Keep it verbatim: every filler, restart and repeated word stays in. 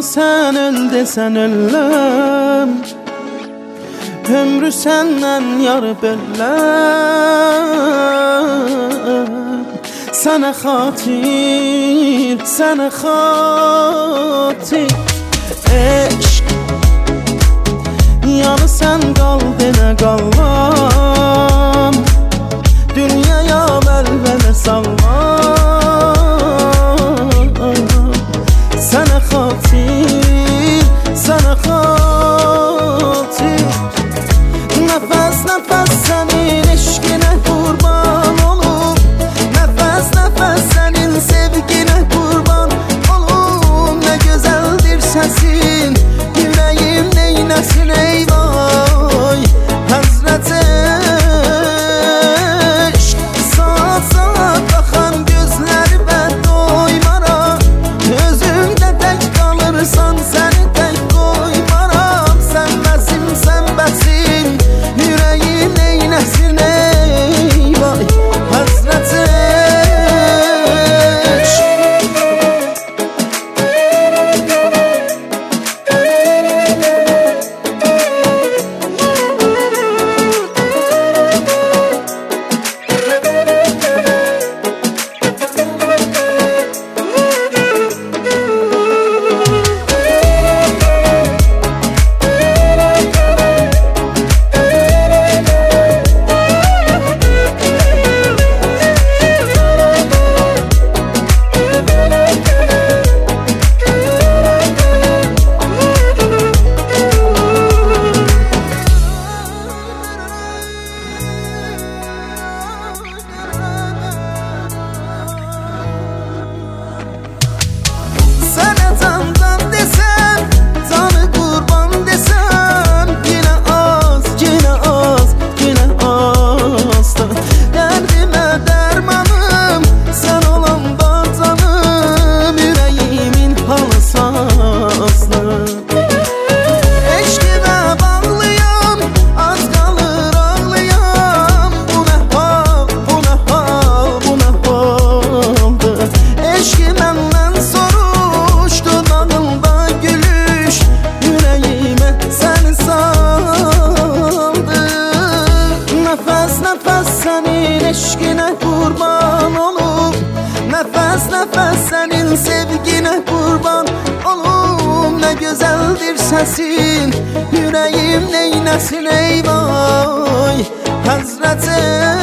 Yanı sen öl desen öləm, ömrü senden yar böləm. Sana xatir, sana xatir eşq. Yanı sen qal denə qalmam, dünyaya vəlvələ sallam. Sana xatir, sana xatir, nəfəs nəfəs sənin eşqinə qurban olum, nəfəs nəfəs sənin sevginə qurban olum. Nə gözəldir səsin, yüreğim neyləsin ey vay Həzrət eşq. Saat saat baxan gözləri bən doymaram, özümdə tək qalırsan səni tək qoymaram. Sən bəsim, sən bəsim, yüreğim neyləsin ey vay Həzrət eşq. Eşqinə qurban olum, nəfəs nəfəs sənin sevginə qurban olum. Nə gözəldir səsin, yüreğim neyləsin ey vay Həzrət eşq.